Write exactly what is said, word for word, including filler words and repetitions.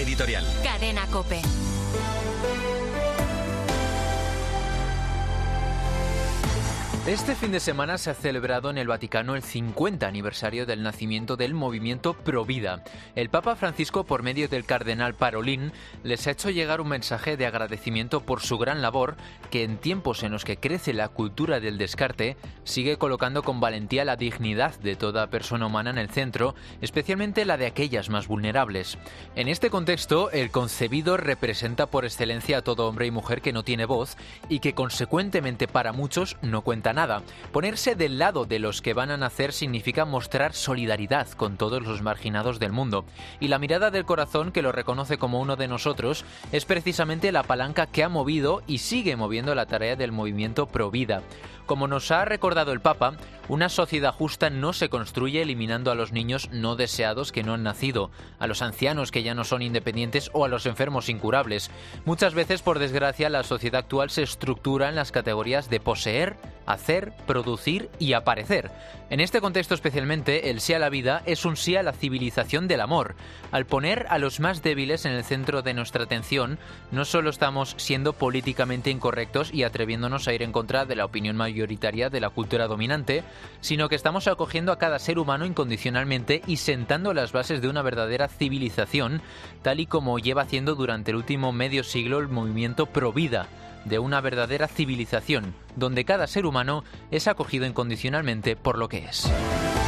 editorial. Cadena COPE. Este fin de semana se ha celebrado en el Vaticano el cincuenta aniversario del nacimiento del movimiento Provida. El Papa Francisco, por medio del cardenal Parolin, les ha hecho llegar un mensaje de agradecimiento por su gran labor, que en tiempos en los que crece la cultura del descarte, sigue colocando con valentía la dignidad de toda persona humana en el centro, especialmente la de aquellas más vulnerables. En este contexto, el concebido representa por excelencia a todo hombre y mujer que no tiene voz y que consecuentemente para muchos no cuenta nada. Ponerse del lado de los que van a nacer significa mostrar solidaridad con todos los marginados del mundo. Y la mirada del corazón, que lo reconoce como uno de nosotros, es precisamente la palanca que ha movido y sigue moviendo la tarea del movimiento Provida. Como nos ha recordado el Papa, una sociedad justa no se construye eliminando a los niños no deseados que no han nacido, a los ancianos que ya no son independientes o a los enfermos incurables. Muchas veces, por desgracia, la sociedad actual se estructura en las categorías de poseer, hacer, producir y aparecer. En este contexto especialmente, el sí a la vida es un sí a la civilización del amor. Al poner a los más débiles en el centro de nuestra atención, no solo estamos siendo políticamente incorrectos y atreviéndonos a ir en contra de la opinión mayoritaria de la cultura dominante, sino que estamos acogiendo a cada ser humano incondicionalmente y sentando las bases de una verdadera civilización, tal y como lleva haciendo durante el último medio siglo el movimiento Provida, de una verdadera civilización, donde cada ser humano es acogido incondicionalmente por lo que es.